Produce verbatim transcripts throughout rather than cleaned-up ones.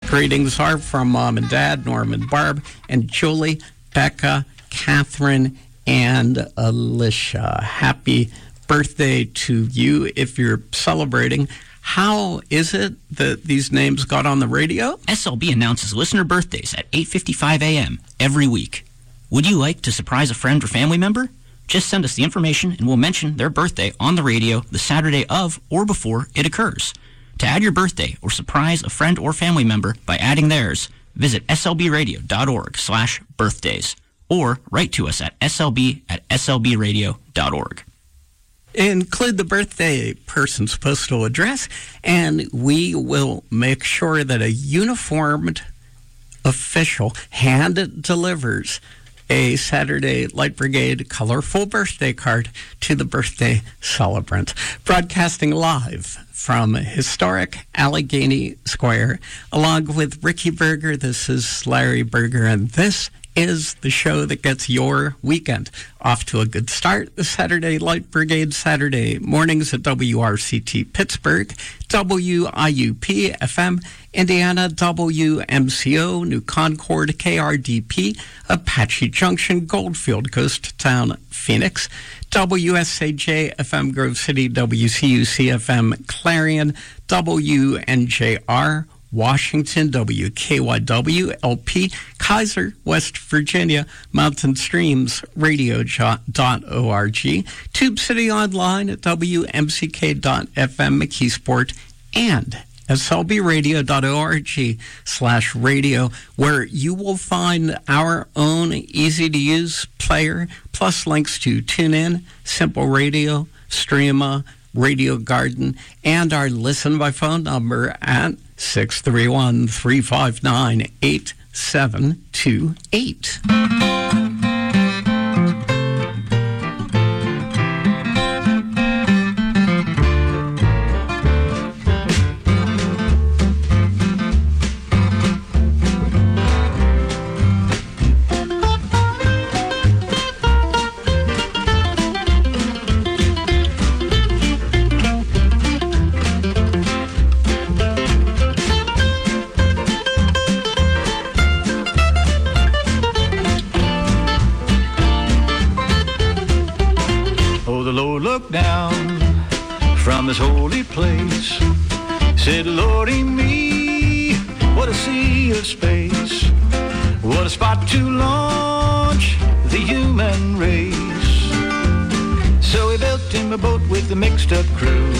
Greetings are from Mom and Dad, Norm and Barb, and Julie, Becca, Catherine, and Alicia. Happy birthday to you if you're celebrating. How is it that these names got on the radio? S L B announces listener birthdays at eight fifty-five a.m. every week. Would you like to surprise a friend or family member? Just send us the information and we'll mention their birthday on the radio the Saturday of or before it occurs. To add your birthday or surprise a friend or family member by adding theirs, visit slbradio.org slash birthdays or write to us at slb at slbradio.org. Include the birthday person's postal address, and we will make sure that a uniformed official hand delivers a Saturday Light Brigade colorful birthday card to the birthday celebrant. Broadcasting live from historic Allegheny Square, along with Ricky Berger, this is Larry Berger, and this is the show that gets your weekend off to a good start. The Saturday Light Brigade Saturday mornings at W R C T Pittsburgh, W I U P F M Indiana, W M C O New Concord, K R D P Apache Junction, Goldfield, Ghost Town, Phoenix, W S A J F M Grove City, W C U C F M Clarion, W N J R Washington, W K Y W L P, Kaiser, West Virginia, Mountain Streams Radio dot org, Tube City Online at W M C K dot F M, McKeesport, and S L B radio dot org slash radio, where you will find our own easy-to-use player, plus links to TuneIn, Simple Radio, Streama, Radio Garden, and our listen by phone number at six three one, three five nine, eight seven two eight. Down from this holy place, said, Lordy me, what a sea of space, what a spot to launch the human race. So he built him a boat with a mixed up crew,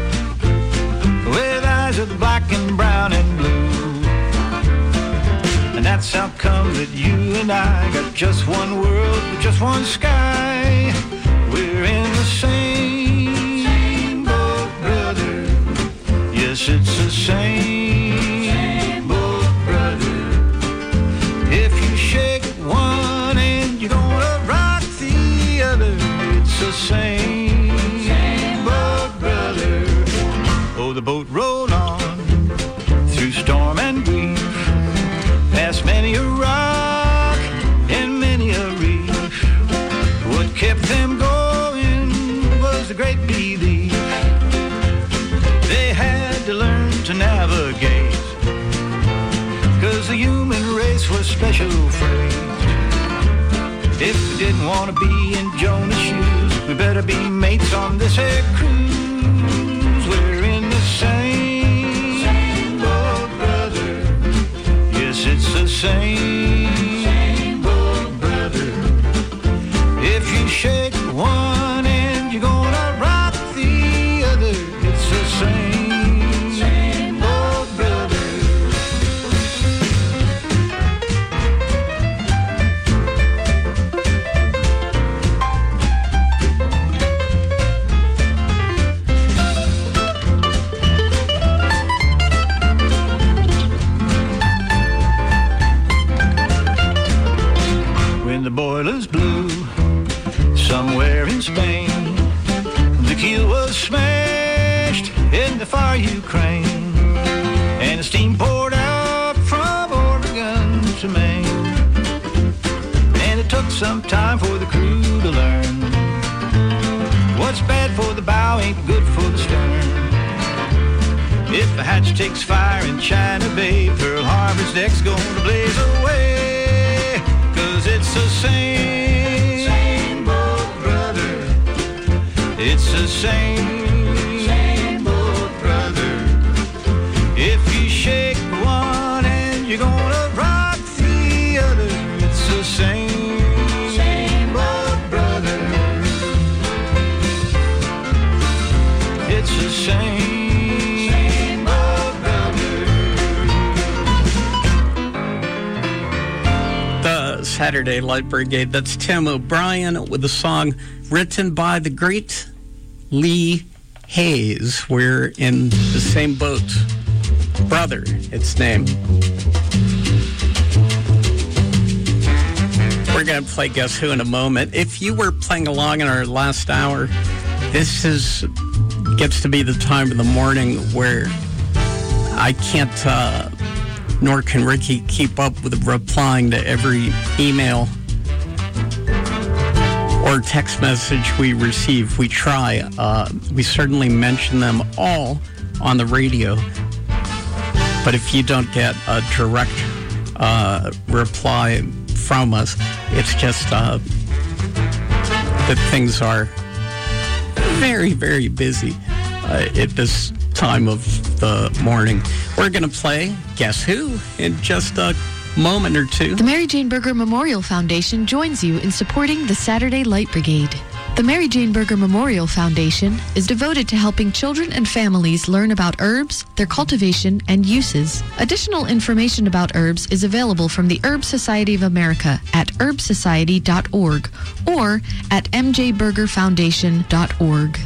with eyes of black and brown and blue. And that's how come that you and I got just one world with just one sky. We're in the same boat, brother. Yes, it's the same boat, brother. If you shake one and you're gonna rock the other, it's the same boat, brother. Oh, the boat rolled on through storm and grief, past many a rock and many a reef. What kept them going was the great belief they had to learn to navigate, 'cause the human race was special freight. If we didn't want to be in Jonah's shoes, we better be mates on this here cruise. We're in the same, same boat, brother. Yes, it's the same, same boat, brother. If you shake one and you're gonna rock the other, it's the same, same boat, brother. When the boilers blew somewhere in Spain, the keel was smashed in the far Ukraine, and the steam poured out from Oregon to Maine. And it took some time for the crew to learn what's bad for the bow ain't good for the stern. If a hatch takes fire in China Bay, Pearl Harbor project's gonna blaze away, 'cause it's the same, same old brother. It's the same, same old brother. If you shake one and you're gonna rock the other, it's the same, same old brother. It's the same, same old brother. The Saturday Light Brigade, that's Tim O'Brien with a song written by the great Lee Hayes. We're in the same boat. Brother, its name. We're going to play Guess Who in a moment. If you were playing along in our last hour, this is gets to be the time of the morning where I can't, uh, nor can Ricky, keep up with replying to every email or text message we receive. We try. Uh, we certainly mention them all on the radio. But if you don't get a direct uh, reply from us, it's just uh, that things are very, very busy uh, at this time of the morning. We're going to play Guess Who in just a moment or two. The Mary Jane Berger Memorial Foundation joins you in supporting the Saturday Light Brigade. The Mary Jane Berger Memorial Foundation is devoted to helping children and families learn about herbs, their cultivation, and uses. Additional information about herbs is available from the Herb Society of America at herb society dot org or at m j berger foundation dot org.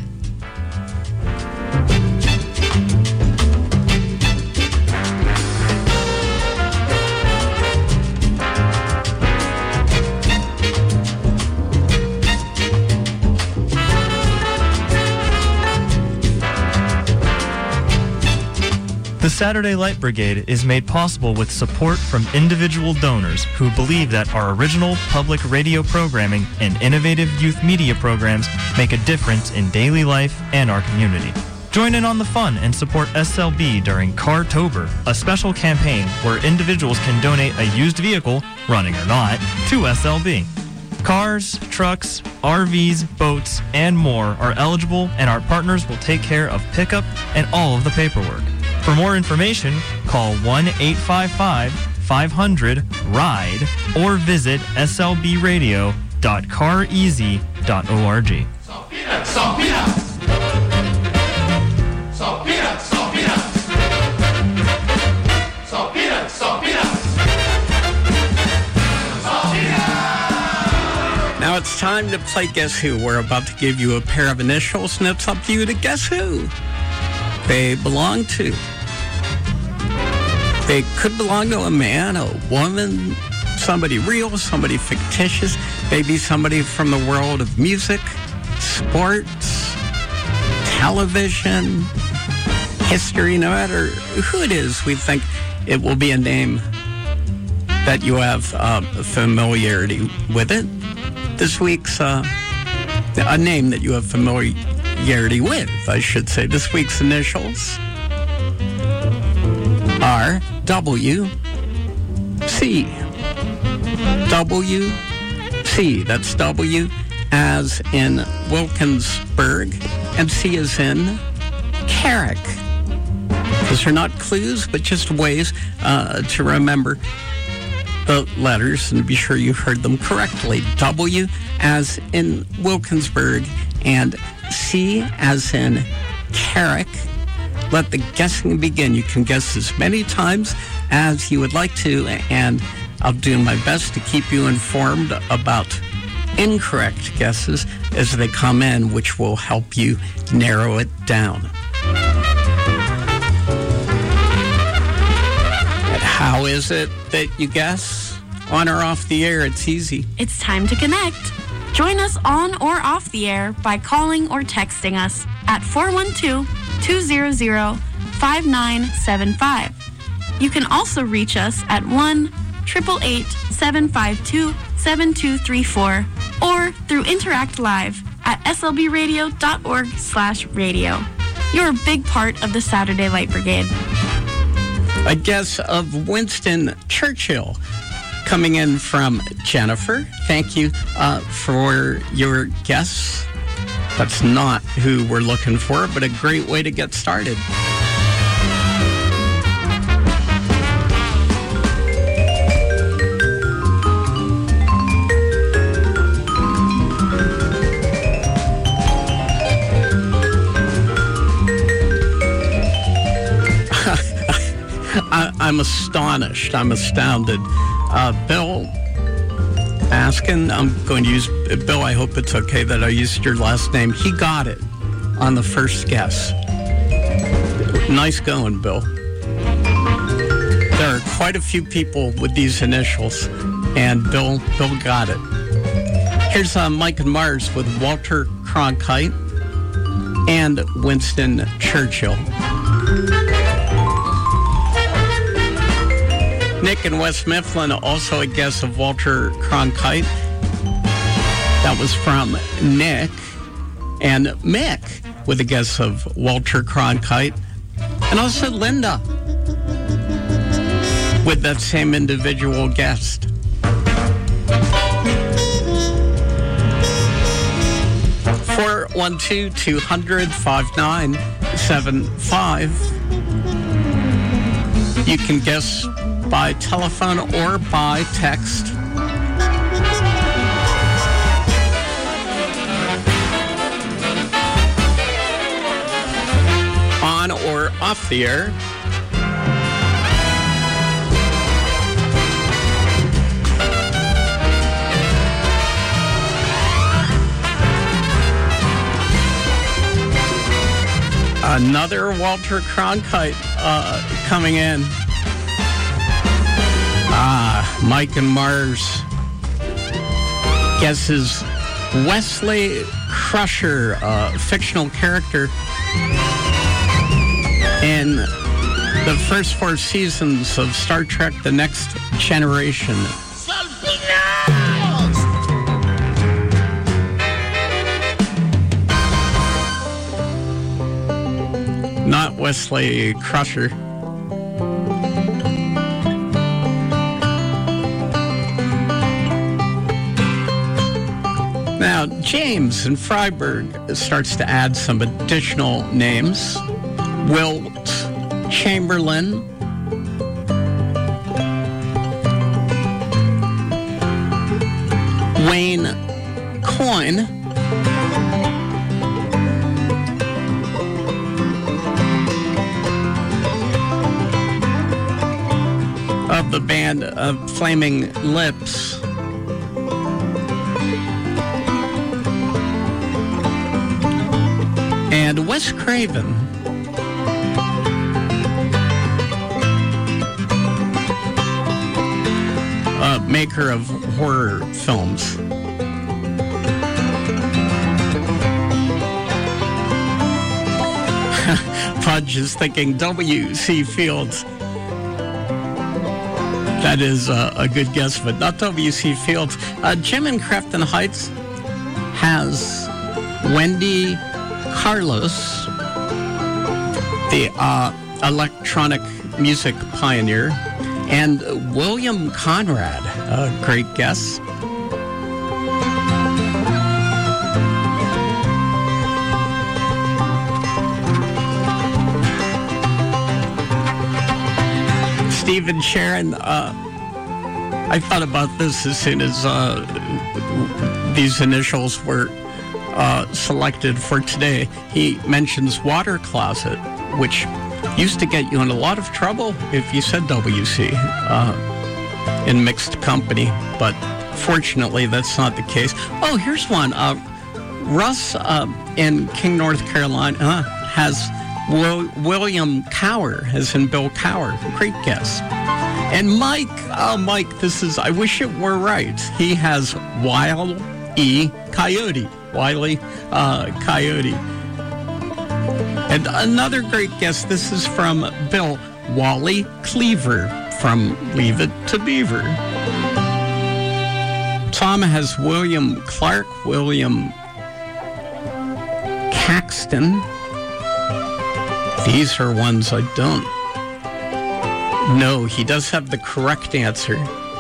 The Saturday Light Brigade is made possible with support from individual donors who believe that our original public radio programming and innovative youth media programs make a difference in daily life and our community. Join in on the fun and support S L B during Cartober, a special campaign where individuals can donate a used vehicle, running or not, to S L B. Cars, trucks, R Vs, boats, and more are eligible, and our partners will take care of pickup and all of the paperwork. For more information, call one eight five five, five hundred, RIDE or visit s l b radio dot car easy dot org. Salt peanuts, salt peanuts. Salt peanuts, salt peanuts. Salt peanuts, salt peanuts. Salt peanuts. Now it's time to play Guess Who. We're about to give you a pair of initials, and it's up to you to guess who they belong to. They could belong to a man, a woman, somebody real, somebody fictitious, maybe somebody from the world of music, sports, television, history. No matter who it is, we think it will be a name that you have uh, familiarity with it. This week's uh, a name that you have familiarity with, I should say. This week's initials are W C. W C. That's W as in Wilkinsburg and C as in Carrick. Those are not clues, but just ways uh, to remember the letters and be sure you heard them correctly. W as in Wilkinsburg and C as in Carrick. Let the guessing begin. You can guess as many times as you would like to, and I'll do my best to keep you informed about incorrect guesses as they come in, which will help you narrow it down. And how is it that you guess? On or off the air, it's easy. It's time to connect. Join us on or off the air by calling or texting us at four one two, two zero zero, five nine seven five. You can also reach us at one, eight eight eight, seven five two, seven two three four or through Interact Live at s l b radio dot org slash radio. You're a big part of the Saturday Light Brigade. A guess of Winston Churchill coming in from Jennifer. Thank you uh, for your guess. That's not who we're looking for, but a great way to get started. I, I'm astonished. I'm astounded. Uh, Bill asking, I'm going to use, Bill, I hope it's okay that I used your last name. He got it on the first guess. Nice going, Bill. There are quite a few people with these initials, and Bill, Bill got it. Here's uh, Mike and Mars with Walter Cronkite and Winston Churchill. Nick in West Mifflin, also a guess of Walter Cronkite. That was from Nick. And Mick with a guess of Walter Cronkite. And also Linda with that same individual guest. four one two, two hundred, five nine seven five. You can guess by telephone or by text. On or off the air. Another Walter Cronkite uh, coming in. Ah, Mike and Mars guesses Wesley Crusher, a fictional character in the first four seasons of Star Trek: The Next Generation. Not Wesley Crusher. Now, James in Freiburg starts to add some additional names. Wilt Chamberlain. Wayne Coyne. Of the band of Flaming Lips. And Wes Craven. Uh, maker of horror films. Pudge is thinking W C Fields. That is uh, a good guess, but not W C Fields. Uh, Jim in Crafton Heights has Wendy Carlos, the uh, electronic music pioneer, and William Conrad, a great guess. Stephen Sharon, uh, I thought about this as soon as uh, these initials were uh, selected for today. He mentions water closet, which used to get you in a lot of trouble if you said W C uh, in mixed company, but fortunately that's not the case. Oh, here's one. Uh, Russ uh, in King, North Carolina uh, has Will, William Cower, as in Bill Cower. Great guess. And Mike, oh, Mike, this is, I wish it were right. He has Wile E. Coyote. Wiley uh, Coyote. And another great guess, this is from Bill, Wally Cleaver from Leave It to Beaver. Tom has William Clark, William Caxton. These are ones I don't No, he does have the correct answer.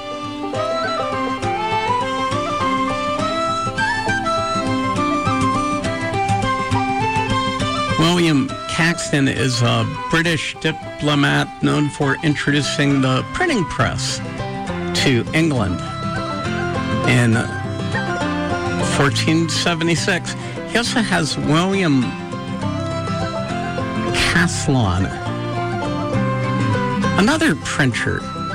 William Caxton is a British diplomat known for introducing the printing press to England in fourteen seventy-six. He also has William Caslon, another printer.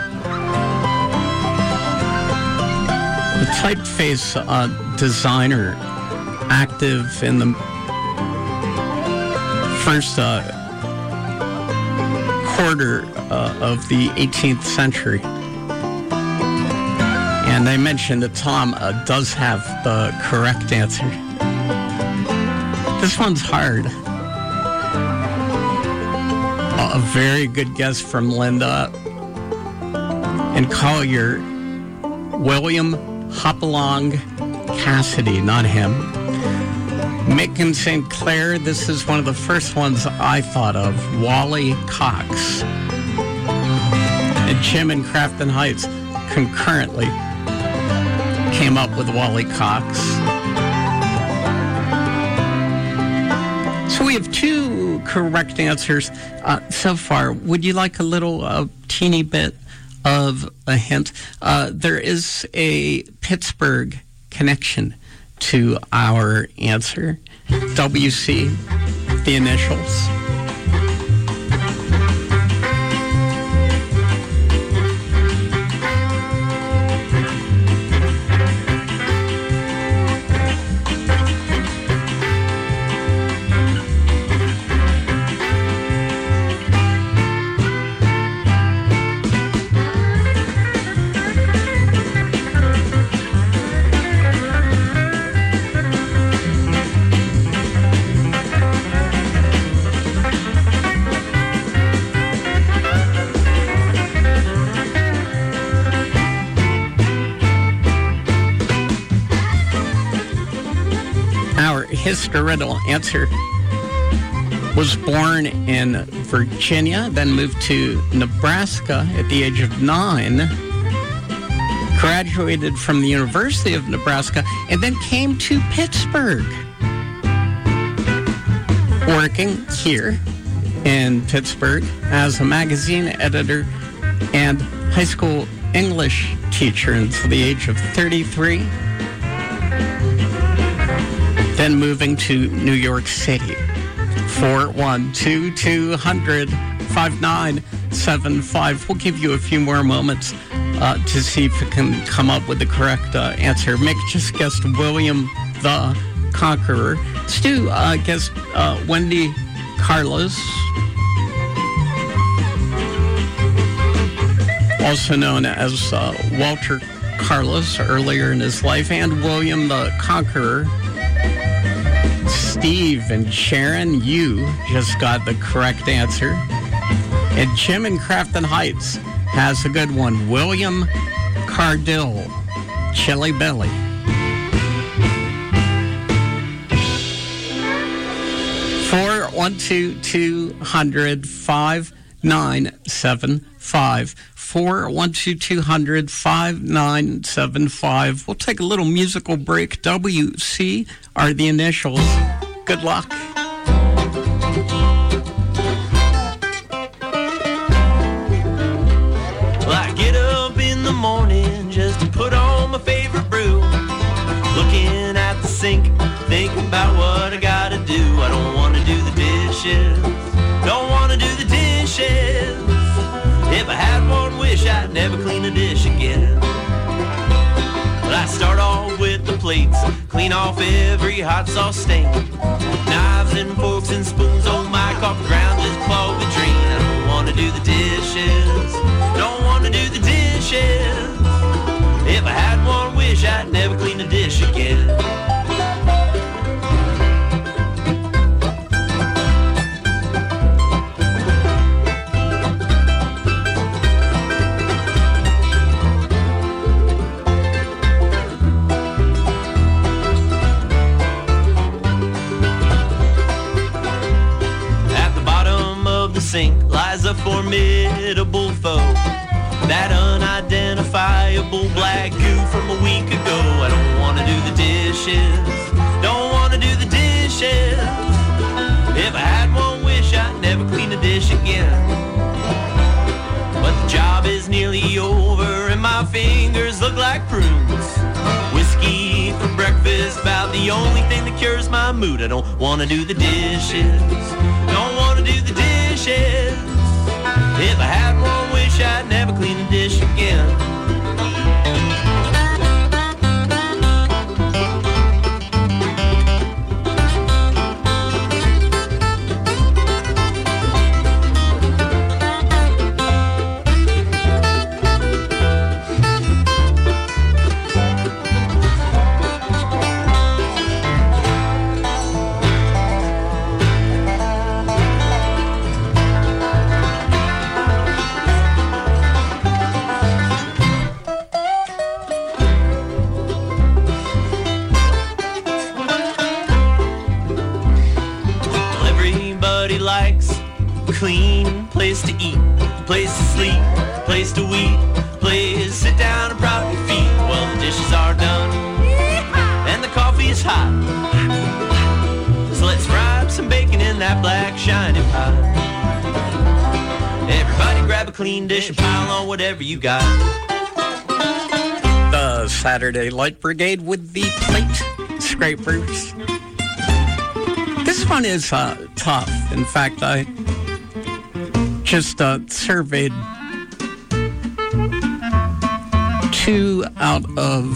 The typeface uh, designer, active in the first uh, quarter uh, of the eighteenth century. And I mentioned that Tom uh, does have the correct answer. This one's hard. A very good guess from Linda and Collier. William Hopalong Cassidy, not him. Mick and Saint Clair, this is one of the first ones I thought of. Wally Cox. And Jim in Crafton Heights concurrently came up with Wally Cox. So we have two correct answers uh, so far. Would you like a little uh, teeny bit of a hint? Uh, there is a Pittsburgh connection to our answer. W C, the initials. Historical answer was born in Virginia, then moved to Nebraska at the age of nine, graduated from the University of Nebraska, and then came to Pittsburgh, working here in Pittsburgh as a magazine editor and high school English teacher until the age of thirty-three. Then moving to New York City. four one two, two hundred, five nine seven five. We'll give you a few more moments uh, to see if it can come up with the correct uh, answer. Mick just guessed William the Conqueror. Stu uh, guessed uh, Wendy Carlos, also known as uh, Walter Carlos earlier in his life, and William the Conqueror. Steve and Sharon, you just got the correct answer. And Jim in Crafton Heights has a good one. William Cardill, Chili Billy. four one two, two hundred, five nine seven five. four one two, two hundred, five nine seven five. We'll take a little musical break. W C are the initials. Good luck. Well, I get up in the morning just to put on my favorite brew. Looking at the sink, thinking about what I gotta do. I don't wanna do the dishes, don't wanna do the dishes. If I had one wish, I'd never clean a dish again. But I start off with the plates, clean off every hot sauce stain. Knives and forks and spoons, oh my, coffee ground just clogged with drain. I don't wanna do the dishes, don't wanna do the dishes. If I had one wish, I'd never clean a dish again. Sink lies a formidable foe. dishes. Don't want to do the dishes. If I had one wish, I'd never clean a dish again. But the job is nearly over and my fingers look like prunes. Whiskey for breakfast, about the only thing that cures my mood. I don't want to do the dishes. Don't want to do the dishes. If I had one wish, I'd never clean a dish again. Clean place to eat, place to sleep, place to weep, place sit down and prop your feet. Well, the dishes are done and the coffee is hot, so let's fry up some bacon in that black shiny pot. Everybody grab a clean dish and pile on whatever you got. The Saturday Light Brigade with the plate scrapers. This one is uh, tough. In fact, I just uh, surveyed two out of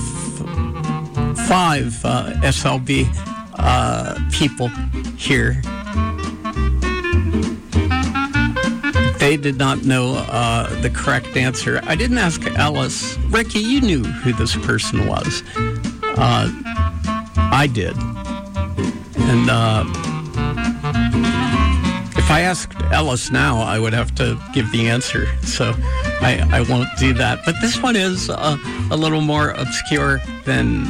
five uh, S L B uh, people here. They did not know uh, the correct answer. I didn't ask Ellis. Ricky, you knew who this person was. Uh, I did. And uh, if I asked Ellis now, I would have to give the answer. So I, I won't do that. But this one is uh, a little more obscure than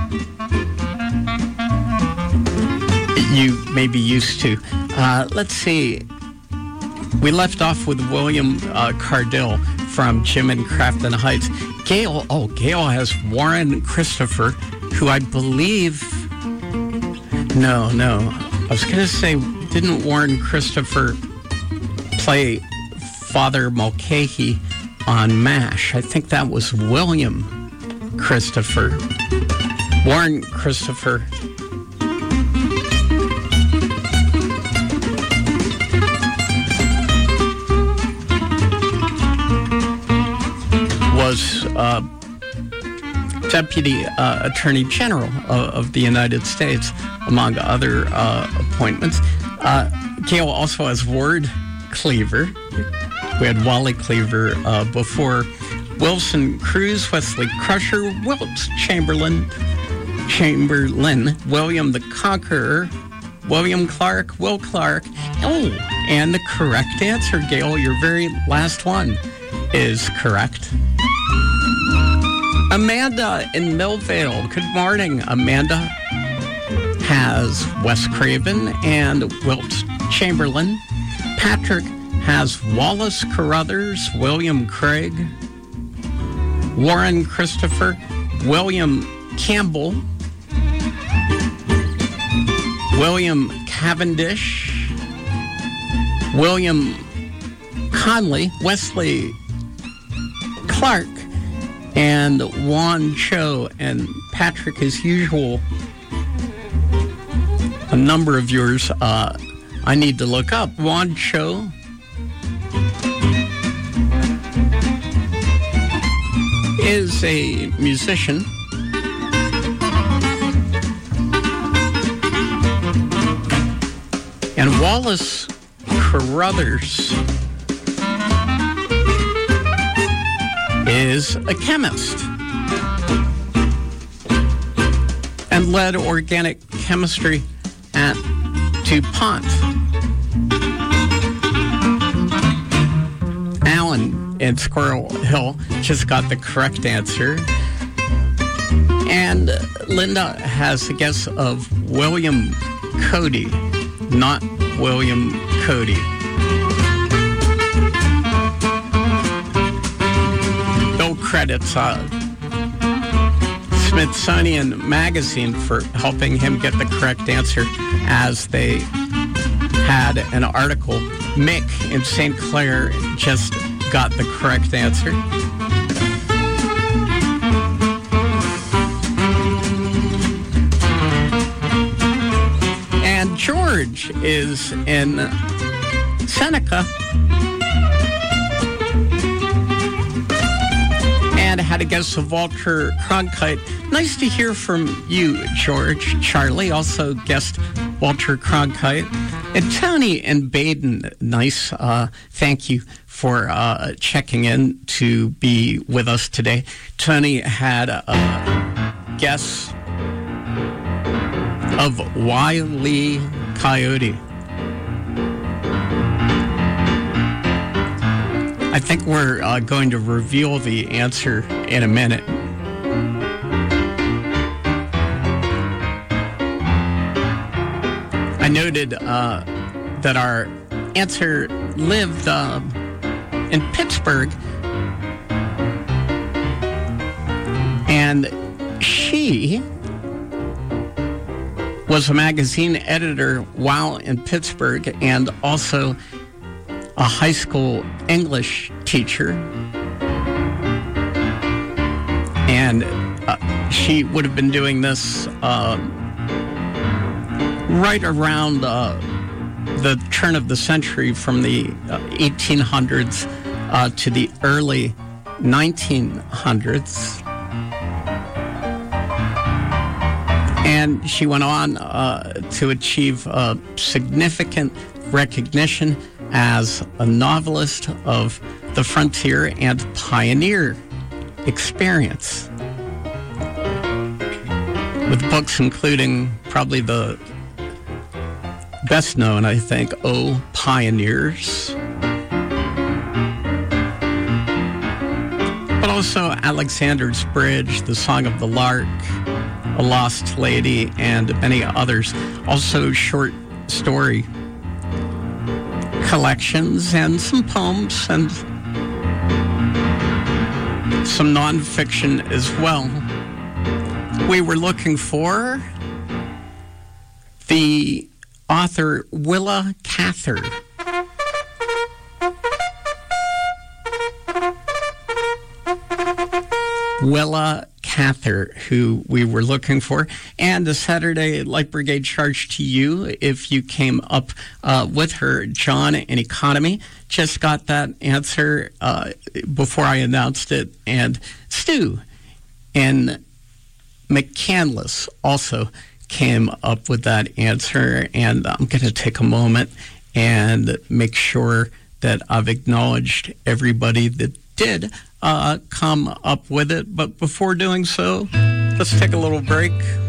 you may be used to. Uh, let's see. We left off with William uh, Cardille from Jim and Crafton Heights. Gail, oh, Gail has Warren Christopher, who I believe... No, no. I was going to say, didn't Warren Christopher play Father Mulcahy on MASH? I think that was William Christopher. Warren Christopher. Was uh, Deputy uh, Attorney General of, of the United States, among other uh, appointments. Uh, Gail also has Ward Cleaver. We had Wally Cleaver uh, before. Wilson Cruz, Wesley Crusher, Wilt Chamberlain, Chamberlain, William the Conqueror, William Clark, Will Clark. Oh, and the correct answer, Gail, your very last one, is correct. Amanda in Millvale. Good morning, Amanda. Has Wes Craven and Wilt Chamberlain. Patrick has Wallace Carruthers, William Craig, Warren Christopher, William Campbell, William Cavendish, William Conley, Wesley Clark, and Juan Cho. And Patrick, as usual, a number of yours uh, I need to look up. Juan Cho is a musician. And Wallace Carruthers is a chemist and led organic chemistry at DuPont. Alan in Squirrel Hill just got the correct answer. And Linda has a guess of William Cody, not William Cody. No credits uh, Smithsonian Magazine for helping him get the correct answer, as they had an article. Mick in Saint Clair just got the correct answer. And George is in Seneca and had a guess of Walter Cronkite. Nice to hear from you, George. Charlie also guessed Walter Cronkite. And Tony and Baden, nice. Uh, thank you for uh, checking in to be with us today. Tony had a guess of Wile E. Coyote. I think we're uh, going to reveal the answer in a minute. I noted uh, that our answer lived uh, in Pittsburgh, and she was a magazine editor while in Pittsburgh and also a high school English teacher. And uh, she would have been doing this uh, right around uh, the turn of the century, from the uh, eighteen hundreds uh, to the early nineteen hundreds. And she went on uh, to achieve uh, significant recognition as a novelist of the frontier and pioneer experience, with books including probably the best known, I think, Oh, Pioneers, but also Alexander's Bridge, The Song of the Lark, A Lost Lady, and many others. Also short story collections and some poems and some nonfiction as well. We were looking for the author Willa Cather. Willa Cather, who we were looking for, and the Saturday Light Brigade charge to you if you came up uh, with her. John in Economy just got that answer uh, before I announced it, and Stu in McCandless also came up with that answer. And I'm going to take a moment and make sure that I've acknowledged everybody that did uh, come up with it. But before doing so, let's take a little break.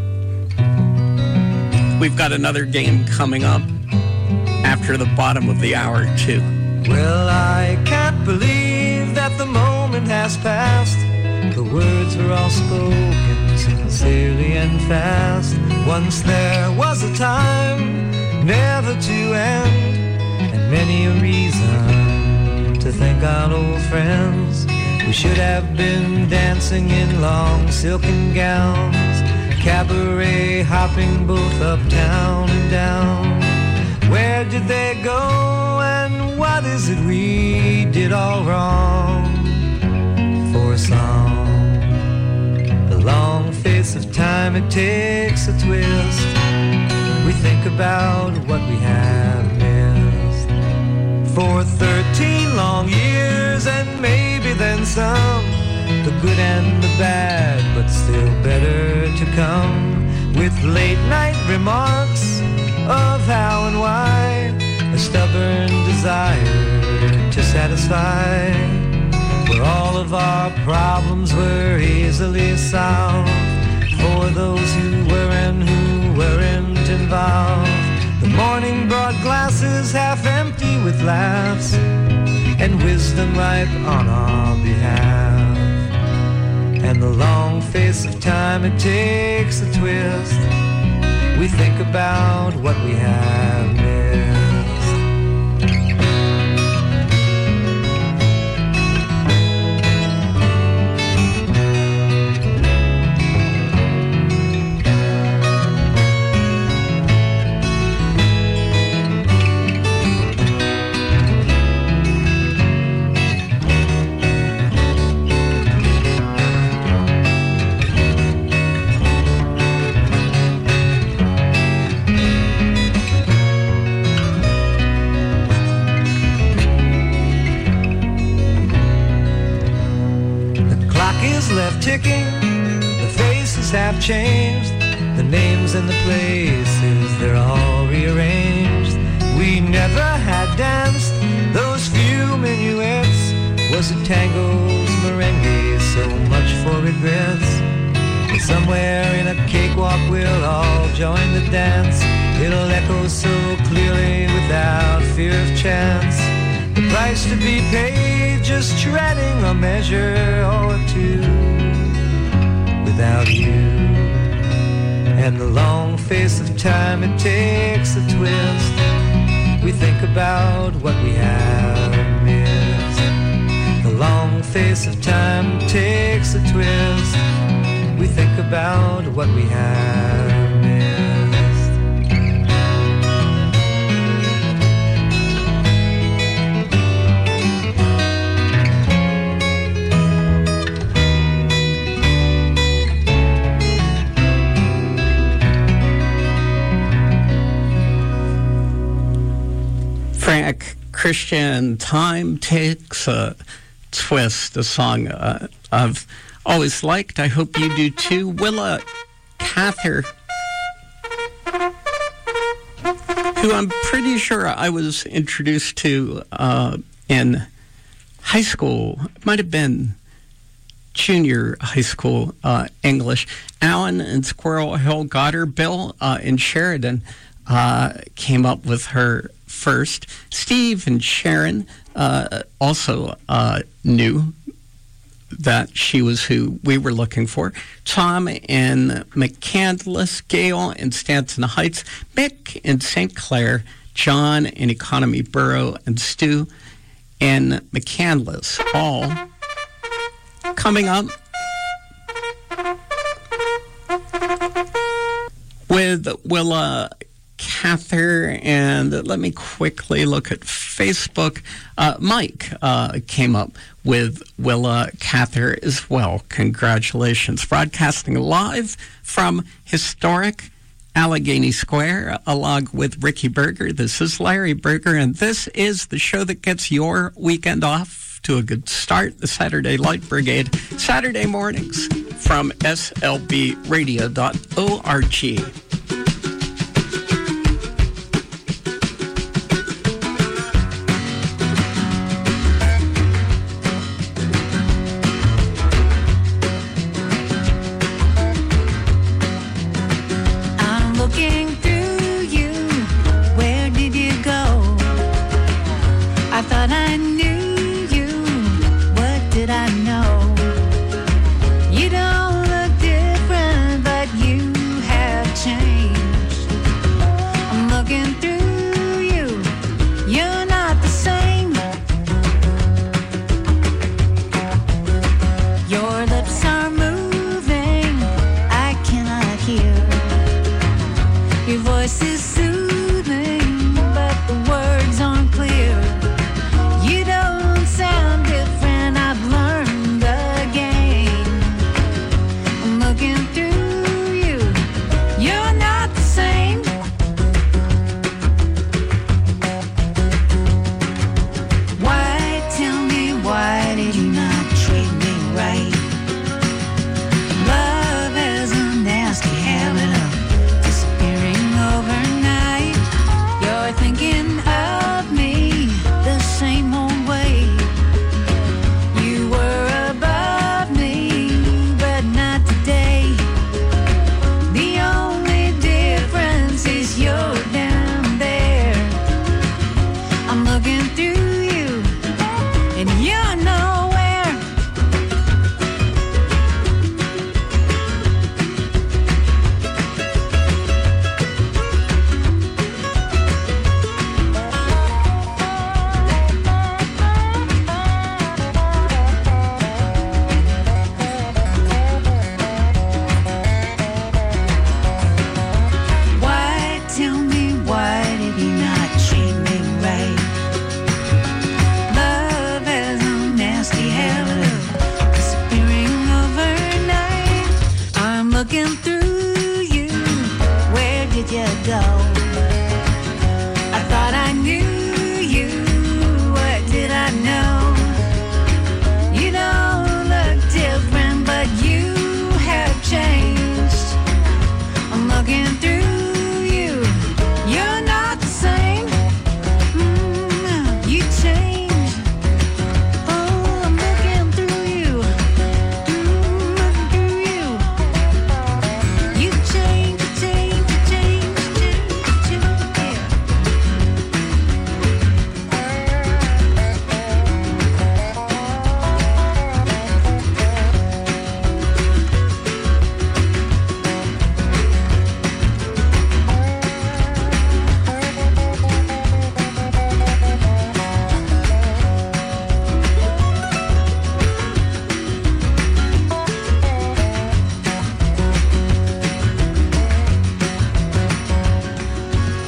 We've got another game coming up after the bottom of the hour, too. Well, I can't believe that the moment has passed. The words were all spoken sincerely and fast. Once there was a time never to end, and many a reason to thank our old friends. We should have been dancing in long silken gowns, cabaret hopping both uptown and down. Where did they go, and what is it we did all wrong? For a song, the long face of time, it takes a twist. We think about what we have missed. For thirteen long years and maybe then some, the good and the bad, but still better to come, with late night remarks of how and why, a stubborn desire to satisfy, where all of our problems were easily solved, for those who were and who weren't involved. The morning brought glasses half empty with laughs, and wisdom ripe on our behalf. And the long face of time, it takes a twist. We think about what we have missed. is left ticking, the faces have changed, the names and the places, they're all rearranged. We never had danced those few minuets. Was it tangos, merengue, so much for regrets? But somewhere in a cakewalk we'll all join the dance. It'll echo so clearly without fear of chance. The price to be paid, just treading a measure or two without you. And the long face of time, it takes a twist. We think about what we have missed. The long face of time takes a twist. We think about what we have missed. Frank Christian, Time Takes a Twist, a song uh, I've always liked. I hope you do too. Willa Cather, who I'm pretty sure I was introduced to uh, in high school. It might have been junior high school uh, English. Alan and Squirrel Hill got her. Bill uh, in Sheridan uh, came up with her first. Steve and Sharon uh, also uh, knew that she was who we were looking for. Tom in McCandless, Gail in Stanton Heights, Mick in Saint Clair, John in Economy Borough, and Stu in McCandless. All coming up with Willa Cather, and let me quickly look at Facebook. Uh, Mike uh, came up with Willa Cather as well. Congratulations. Broadcasting live from historic Allegheny Square, along with Ricky Berger. This is Larry Berger, and this is the show that gets your weekend off to a good start, the Saturday Light Brigade, Saturday mornings from S L B radio dot org. You don't look different, but you have changed.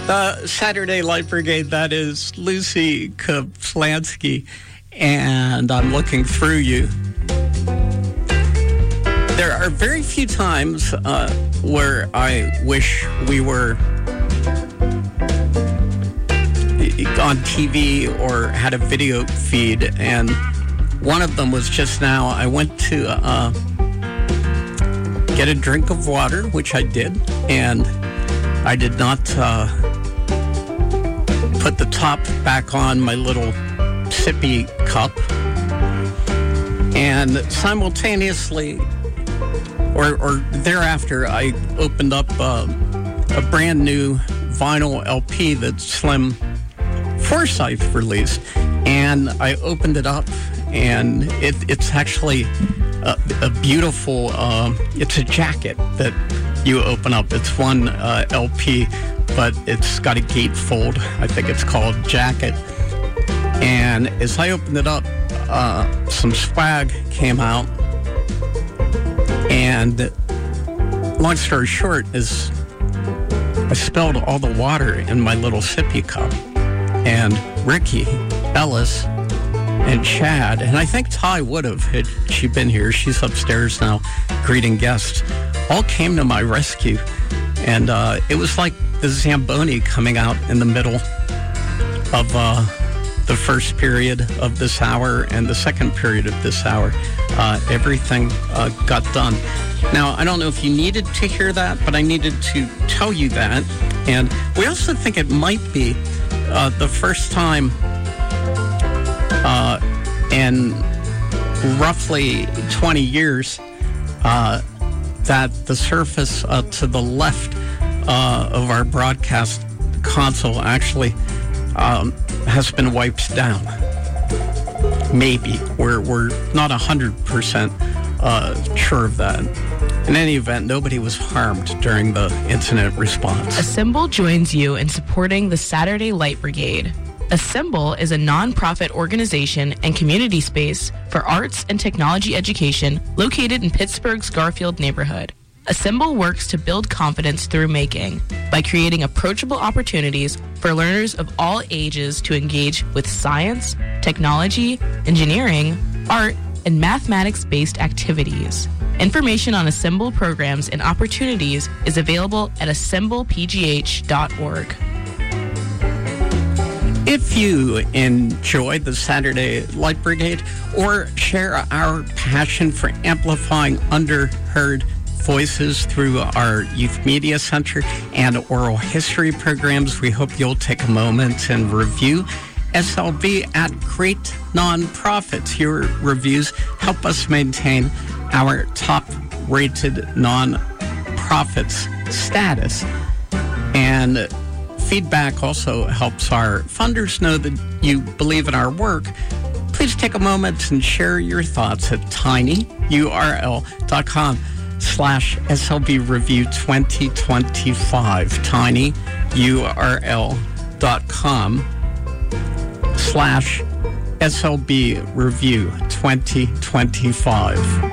The Saturday Light Brigade, that is Lucy Kaplansky, and I'm looking through you. There are very few times uh, where I wish we were on T V or had a video feed, and one of them was just now. I went to uh, get a drink of water, which I did, and I did not uh, put the top back on my little sippy cup, and simultaneously or, or thereafter I opened up uh, a brand new vinyl L P that Slim Forsyth released, and I opened it up, and it, it's actually a, a beautiful uh, it's a jacket that you open up. It's one uh, L P, but it's got a gatefold. I think it's called Jacket. And as I opened it up, uh, some swag came out. And long story short is I spilled all the water in my little sippy cup. And Ricky Ellis and Chad, and I think Ty would have had she been here. She's upstairs now greeting guests. All came to my rescue. And uh, it was like the Zamboni coming out in the middle of uh, the first period of this hour and the second period of this hour. Uh, everything uh, got done. Now, I don't know if you needed to hear that, but I needed to tell you that. And we also think it might be uh, the first time uh, in roughly twenty years uh, that the surface uh, to the left uh, of our broadcast console actually um, has been wiped down. Maybe. We're, we're not one hundred percent uh, sure of that. In any event, nobody was harmed during the incident response. Assemble joins you in supporting the Saturday Light Brigade. Assemble is a nonprofit organization and community space for arts and technology education located in Pittsburgh's Garfield neighborhood. Assemble works to build confidence through making by creating approachable opportunities for learners of all ages to engage with science, technology, engineering, art, and mathematics-based activities. Information on Assemble programs and opportunities is available at assemble p g h dot org. If you enjoy the Saturday Light Brigade or share our passion for amplifying underheard voices through our Youth Media Center and oral history programs, we hope you'll take a moment and review S L B at Great Nonprofits. Your reviews help us maintain our top-rated nonprofits status. And feedback also helps our funders know that you believe in our work. Please take a moment and share your thoughts at tinyurl.com slash SLB Review twenty twenty-five. tinyurl.com slash SLB Review twenty twenty-five.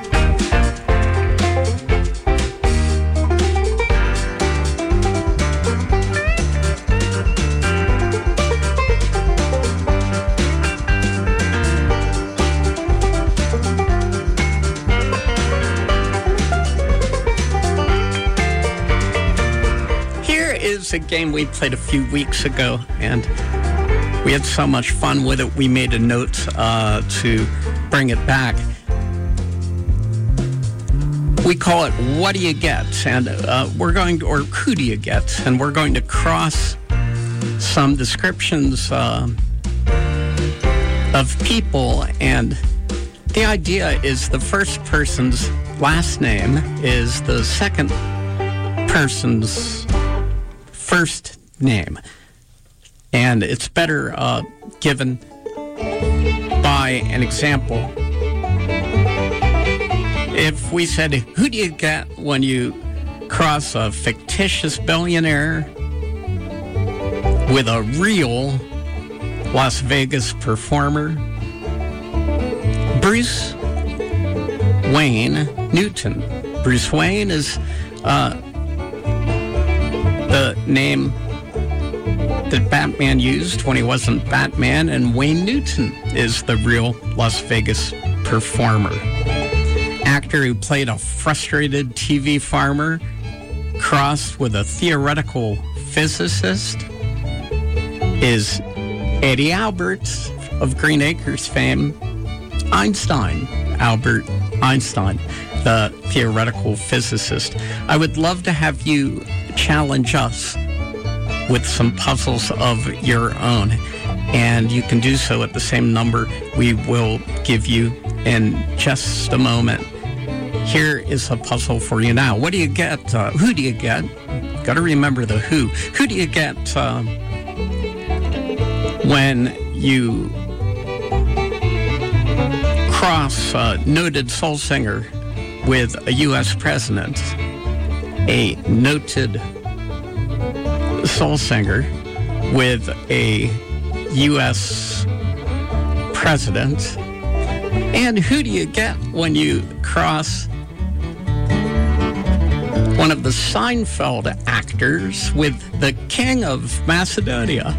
A game we played a few weeks ago, and we had so much fun with it, we made a note uh, to bring it back. We call it What Do You Get? And uh, we're going to, or Who Do You Get? And we're going to cross some descriptions uh, of people, and the idea is the first person's last name is the second person's first name, and it's better uh, given by an example. If we said, who do you get when you cross a fictitious billionaire with a real Las Vegas performer? Bruce Wayne Newton. Bruce Wayne is uh, the name that Batman used when he wasn't Batman, and Wayne Newton is the real Las Vegas performer. Actor who played a frustrated T V farmer crossed with a theoretical physicist is Eddie Albert of Green Acres fame. Einstein, Albert Einstein, the theoretical physicist. I would love to have you challenge us with some puzzles of your own, and you can do so at the same number we will give you in just a moment. Here is a puzzle for you now. What do you get? Uh, who do you get? Got to remember the who. Who do you get uh, when you cross a noted soul singer with a U S president? A noted soul singer with a U S president. And who do you get when you cross one of the Seinfeld actors with the King of Macedonia?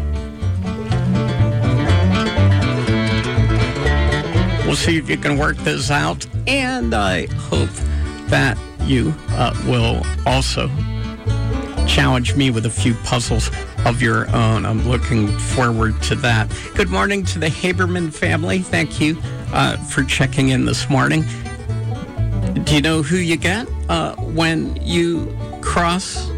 We'll see if you can work this out, and I hope that you uh, will also challenge me with a few puzzles of your own. I'm looking forward to that. Good morning to the Haberman family. Thank you uh, for checking in this morning. Do you know who you get uh, when you cross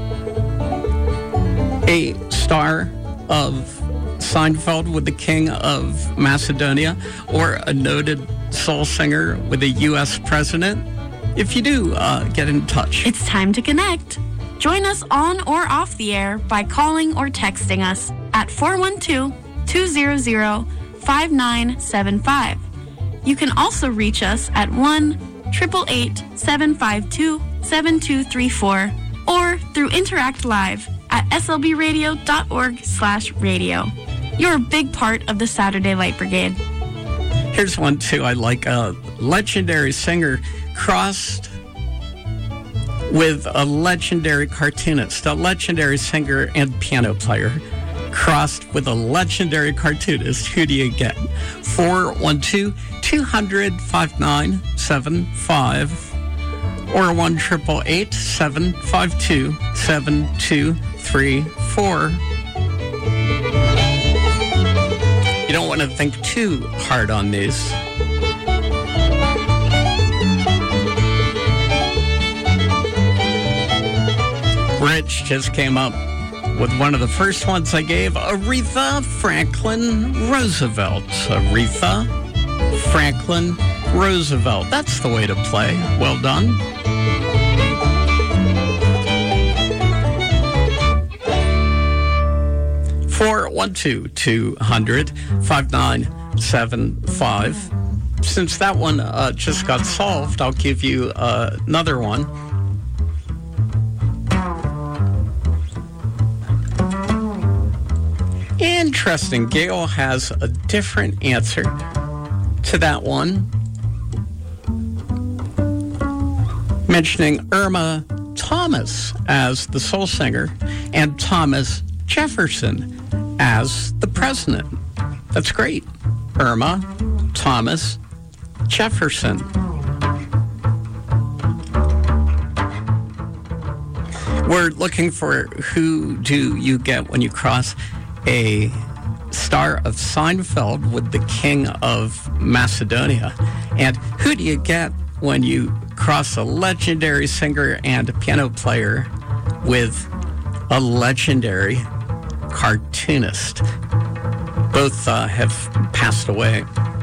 a star of Seinfeld with the King of Macedonia, or a noted soul singer with a U S president? If you do, uh, get in touch. It's time to connect. Join us on or off the air by calling or texting us at four one two, two zero zero, five nine seven five. You can also reach us at one, eight eight eight, seven five two, seven two three four or through Interact Live at slbradio.org slash radio. You're a big part of the Saturday Light Brigade. Here's one, too, I like. A legendary singer crossed with a legendary cartoonist. A legendary singer and piano player crossed with a legendary cartoonist. Who do you get? four one two, two hundred, five nine seven five or one eight eight eight, seven five two, seven two three four. You don't want to think too hard on these. Rich just came up with one of the first ones I gave, Aretha Franklin Roosevelt. Aretha Franklin Roosevelt. That's the way to play. Well done. four one two, two hundred, five nine seven five. Since that one uh, just got solved, I'll give you uh, another one. Interesting. Gail has a different answer to that one, mentioning Irma Thomas as the soul singer and Thomas Jefferson as the president. That's great. Irma Thomas Jefferson. We're looking for who do you get when you cross a star of Seinfeld with the King of Macedonia. And who do you get when you cross a legendary singer and a piano player with a legendary cartoonist? Both uh, have passed away.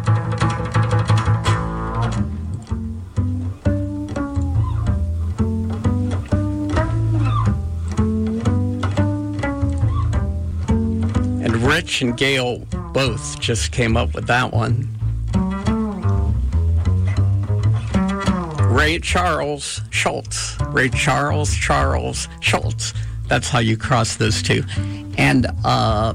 And Rich and Gail both just came up with that one. Ray Charles Schultz. Ray Charles Charles Schultz. That's how you cross those two. And uh,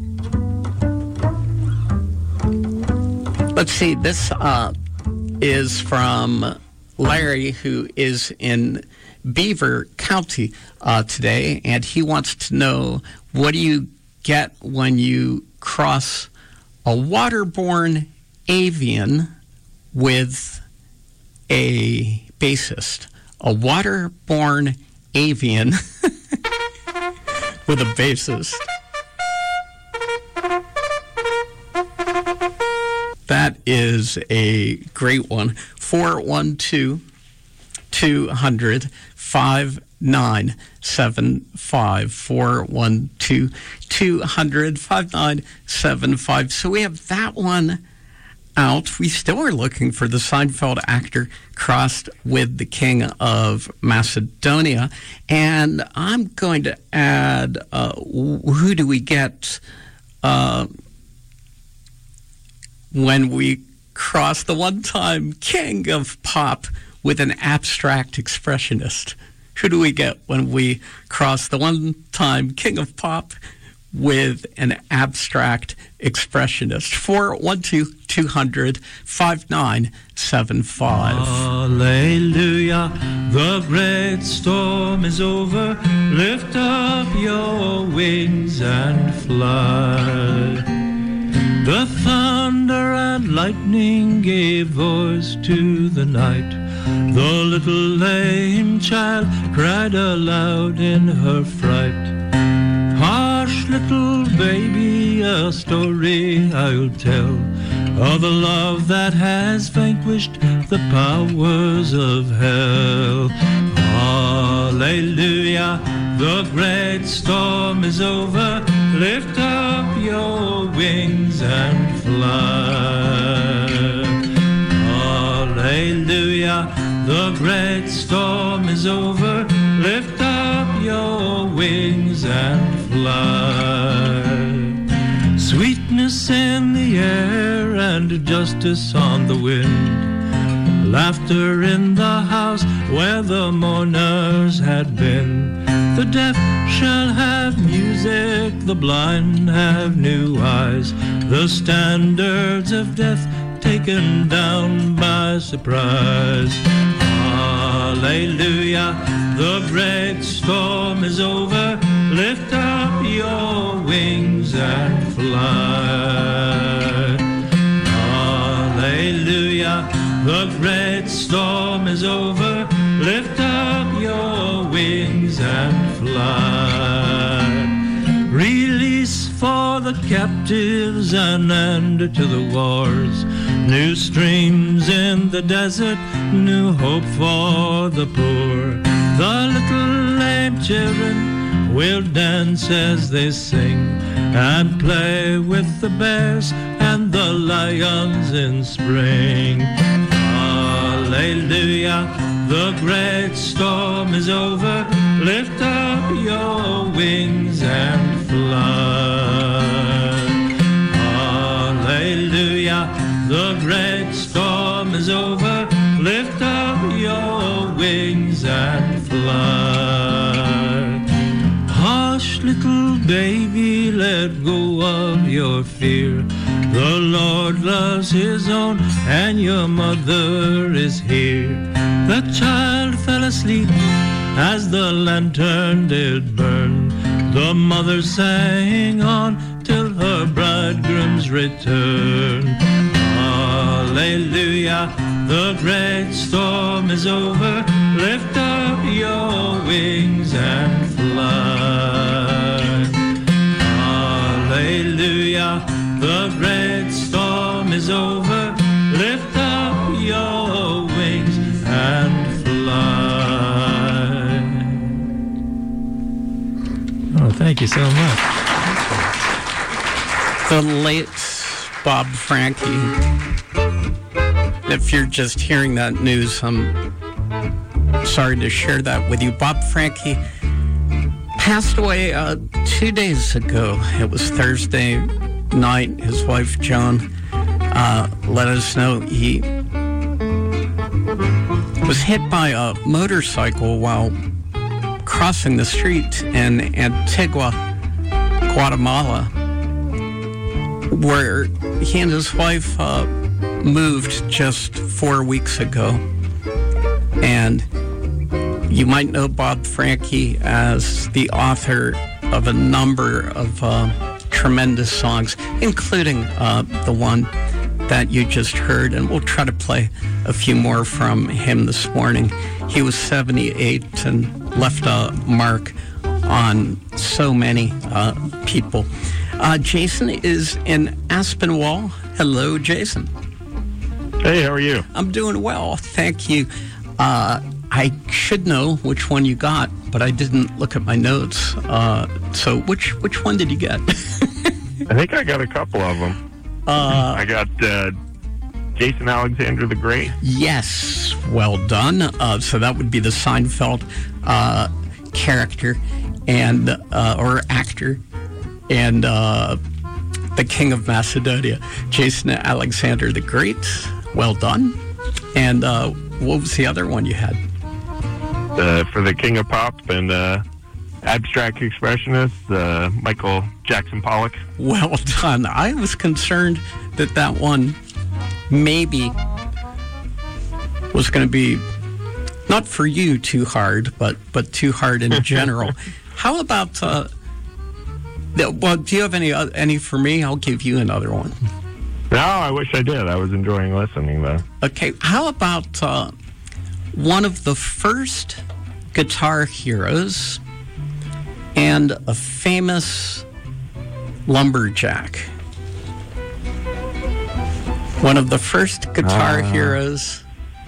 let's see, this uh, is from Larry, who is in Beaver County uh, today, and he wants to know, what do you get when you cross a waterborne avian with a bassist? A waterborne avian with a bassist. That is a great one. four one two, two hundred, five nine seven five. four one two, two hundred, five nine seven five. So we have that one out. We still are looking for the Seinfeld actor crossed with the King of Macedonia. And I'm going to add, uh, who do we get uh, when we cross the one-time King of Pop with an abstract expressionist? Who do we get when we cross the one-time King of Pop with an abstract expressionist? four one two, two hundred, five nine seven five. Hallelujah, the great storm is over. Lift up your wings and fly. The thunder and lightning gave voice to the night. The little lame child cried aloud in her fright. Hush, little baby, a story I'll tell of a love that has vanquished the powers of hell. Hallelujah, the great storm is over. Lift up your wings and fly. Hallelujah, the great storm is over. Lift up your wings and fly. Sweetness in the air and justice on the wind. Laughter in the house where the mourners had been. The deaf shall have music, the blind have new eyes. The standards of death taken down by surprise. Hallelujah, the great storm is over. Lift up your wings and fly. Hallelujah, the great storm is over. Lift up your wings and fly. Release for the captives and end to the wars. New streams in the desert, new hope for the poor. The little lame children will dance as they sing and play with the bears and the lions in spring. Hallelujah, the great storm is over. Lift up your wings and fly. Hallelujah, the great storm is over. Lift up your wings and fly. Hush, little baby, let go of your fear. The Lord loves his own and your mother is here. The child fell asleep as the lantern did burn. The mother sang on till her bridegroom's return. Hallelujah, the great storm is over. Lift up your wings and fly. Hallelujah, the great storm is over. Lift up your wings and fly. Oh, thank you so much. The late Bob Franke. If you're just hearing that news, I'm sorry to share that with you. Bob Franke passed away uh, two days ago. It was Thursday night. His wife, Joan, uh, let us know he was hit by a motorcycle while crossing the street in Antigua, Guatemala, where he and his wife uh, moved just four weeks ago. And you might know Bob Franke as the author of a number of uh, tremendous songs, including uh, the one that you just heard, and we'll try to play a few more from him this morning. He was seventy-eight and left a mark on so many uh, people. Uh, Jason is in Aspinwall. Hello, Jason. Hey, how are you? I'm doing well, thank you. Uh, I should know which one you got, but I didn't look at my notes. Uh, so which which one did you get? I think I got a couple of them. Uh, I got uh, Jason Alexander the Great. Yes, well done. Uh, so that would be the Seinfeld uh, character and uh, or actor, and uh, the King of Macedonia, Jason Alexander the Great. Well done. And uh, what was the other one you had? Uh, for the King of Pop and uh, Abstract Expressionist, uh, Michael Jackson Pollock. Well done. I was concerned that that one maybe was going to be not for you too hard, but but too hard in general. How about? Uh, the, well, do you have any uh, any for me? I'll give you another one. No, I wish I did. I was enjoying listening, though. Okay, how about uh, one of the first guitar heroes and a famous lumberjack? One of the first guitar uh, heroes.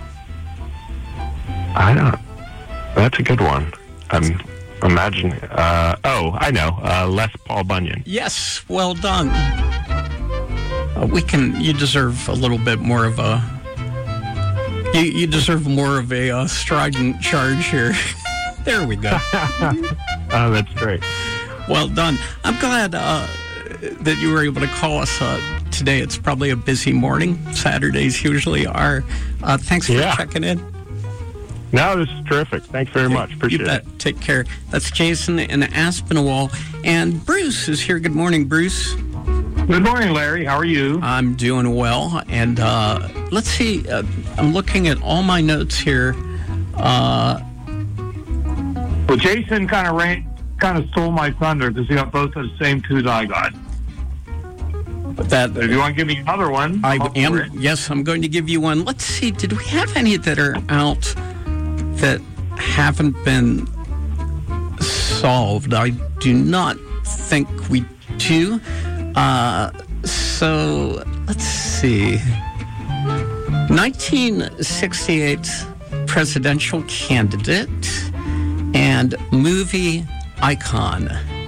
I don't. That's a good one. I'm imagining. Uh, oh, I know. Uh, Les Paul Bunyan. Yes, well done. Uh, we can. You deserve a little bit more of a. You, you deserve more of a uh, strident charge here. There we go. Oh, that's great. Well done. I'm glad uh, that you were able to call us uh, today. It's probably a busy morning. Saturdays usually are. Uh, thanks for yeah. checking in. No, this is terrific. Thanks very you, much. Appreciate you bet. it. Take care. That's Jason in Aspinwall. And Bruce is here. Good morning, Bruce. Good morning, Larry. How are you? I'm doing well. And uh, let's see. Uh, I'm looking at all my notes here. Uh, well, Jason kind of ran, kind of stole my thunder because he got both of the same tunes I got. That, so if you want to give me another one, I am. Yes, I'm going to give you one. Let's see. Did we have any that are out that haven't been solved? I do not think we do. Uh, so let's see. nineteen sixty-eight presidential candidate and movie icon.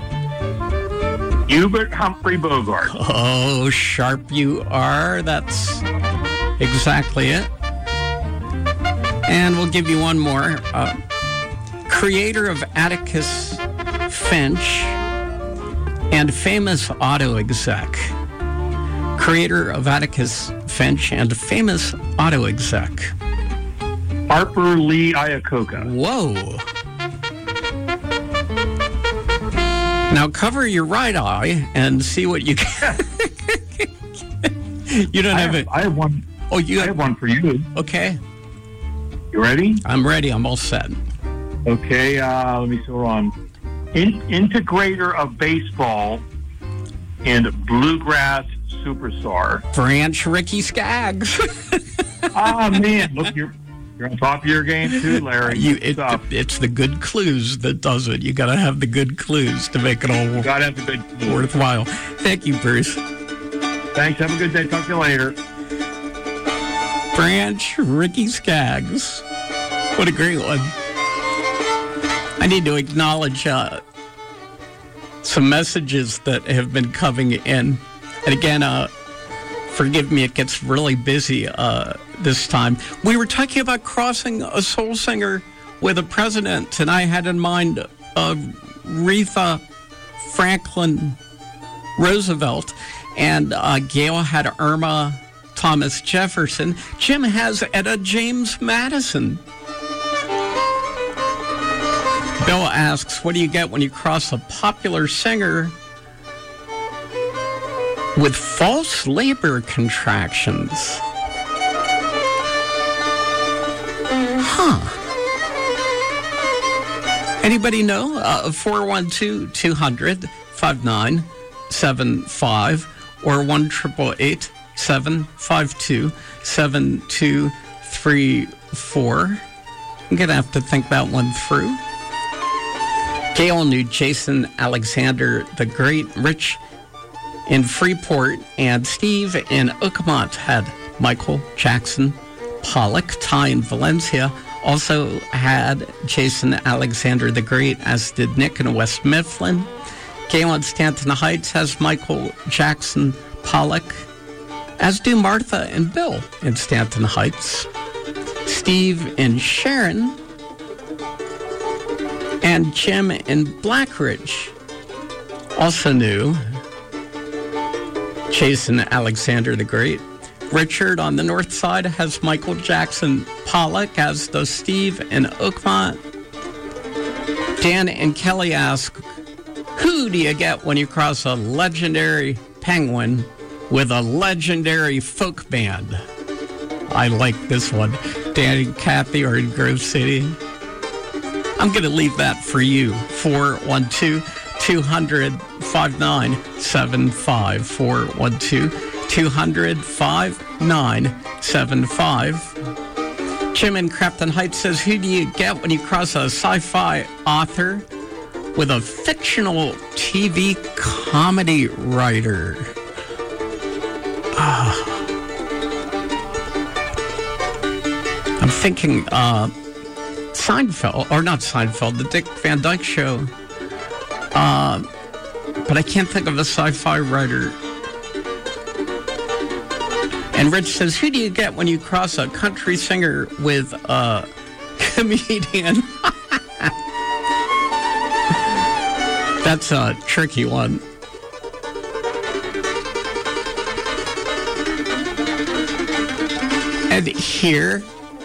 Hubert Humphrey Bogart. Oh, sharp you are. That's exactly it. And we'll give you one more. Uh, creator of Atticus Finch and famous auto exec. Creator of Atticus Finch and famous auto exec. Harper Lee Iacocca. Whoa. Now cover your right eye and see what you can. You don't I have, have it. I have one. Oh, you I have, have one for you. Okay. You ready? I'm ready. I'm all set. Okay. Uh, let me see. Hold on. In, integrator of baseball and bluegrass superstar. Branch Ricky Skaggs. Oh man, look, you're you're on top of your game too, Larry. You, it, it's the good clues that does it. You got to have the good clues to make it all got to have the good clues. Worthwhile. Thank you, Bruce. Thanks. Have a good day. Talk to you later. Branch Ricky Skaggs. What a great one. I need to acknowledge uh, some messages that have been coming in. And again, uh, forgive me, it gets really busy uh, this time. We were talking about crossing a soul singer with a president, and I had in mind uh, Aretha Franklin Roosevelt, and uh, Gail had Irma Thomas Jefferson. Jim has Etta James Madison. Bill asks, what do you get when you cross a popular singer with false labor contractions? Huh. Anybody know? Uh, four one two, two hundred, five nine seven five or one eight eight eight, seven five two, seven two three four. I'm going to have to think that one through. Gail knew Jason Alexander the Great. Rich in Freeport and Steve in Oakmont had Michael Jackson Pollock. Ty in Valencia also had Jason Alexander the Great, as did Nick in West Mifflin. Gail in Stanton Heights has Michael Jackson Pollock, as do Martha and Bill in Stanton Heights. Steve in Sharon and Jim in Blackridge also knew Jason Alexander the Great. Richard on the north side has Michael Jackson Pollock, as does Steve in Oakmont. Dan and Kelly ask, who do you get when you cross a legendary penguin with a legendary folk band? I like this one. Dan and Kathy are in Grove City. I'm going to leave that for you. four one two, two hundred, five nine seven five. four one two, two hundred, five nine seven five. Jim in Crafton Heights says, who do you get when you cross a sci-fi author with a fictional T V comedy writer? Ah. I'm thinking uh, Seinfeld, or not Seinfeld, the Dick Van Dyke Show. Uh, but I can't think of a sci-fi writer. And Rich says, who do you get when you cross a country singer with a comedian? That's a tricky one. And here,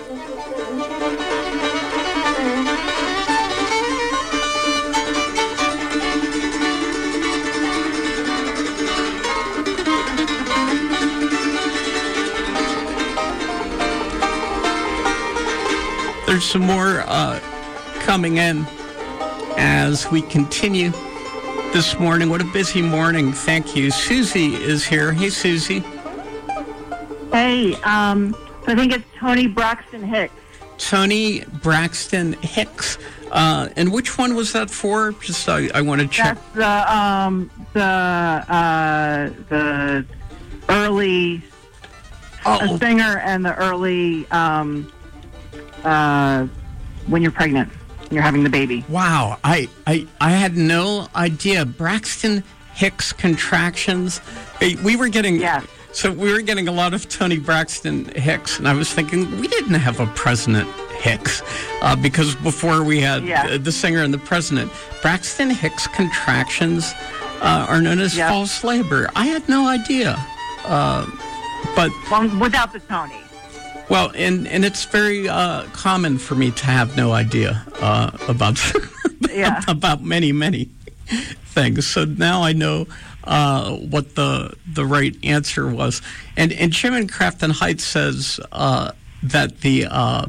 there's some more uh, coming in as we continue this morning. What a busy morning. Thank you. Susie is here. Hey, Susie. Hey, um, I think it's Tony Braxton Hicks. Tony Braxton Hicks. Uh, and which one was that for? Just I, I want to check. That's the um, the uh, the early oh. a singer and the early um, uh, when you're pregnant, you're having the baby. Wow, I I, I had no idea. Braxton Hicks contractions. We were getting yes. So we were getting a lot of Tony Braxton Hicks, and I was thinking we didn't have a President Hicks uh, because before we had yeah. the singer and the president. Braxton Hicks contractions uh, are known as yep. false labor. I had no idea, uh, but well, without the Tony. Well, and and it's very uh, common for me to have no idea uh, about yeah. about many many things. So now I know uh, what the the right answer was. And and Jim in Crafton Heights says uh, that the uh,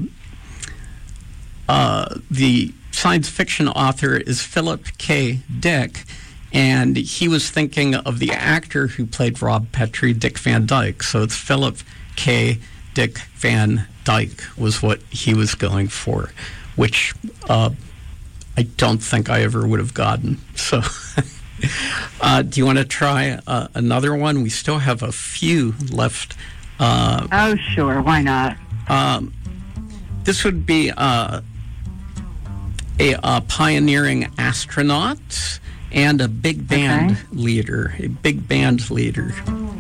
uh, the science fiction author is Philip K. Dick, and he was thinking of the actor who played Rob Petrie, Dick Van Dyke. So it's Philip K. Dick Van Dyke was what he was going for, which uh, I don't think I ever would have gotten. So uh, do you want to try uh, another one? We still have a few left. Uh, oh, sure. Why not? Um, this would be uh, a, a pioneering astronaut and a big band okay. leader, a big band leader.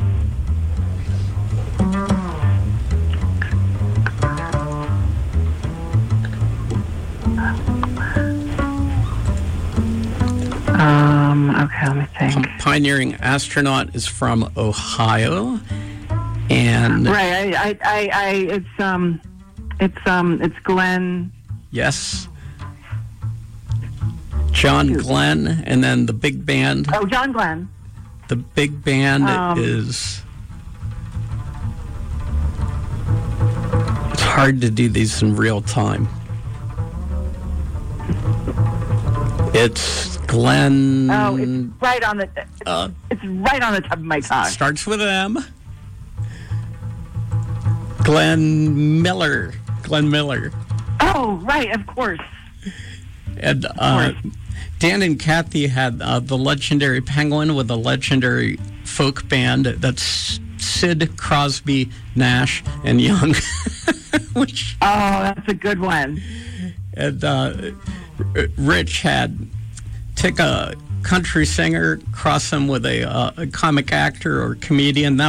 Um, okay, let me think. Pioneering astronaut is from Ohio, and right. I, I, I, I it's um, it's um, it's Glenn. Yes, John Glenn, and then the big band. Oh, John Glenn. The big band um, is. It's hard to do these in real time. It's Glenn. Oh, it's right on the. Uh, it's right on the top of my tongue. Starts with M. Glenn Miller. Glenn Miller. Oh, right, of course. And uh, Dan and Kathy had uh, the legendary Penguin with a legendary folk band that's Sid, Crosby, Nash, and Young. Which, oh, that's a good one. And uh, Rich had take a country singer, cross him with a, uh, a comic actor or comedian. That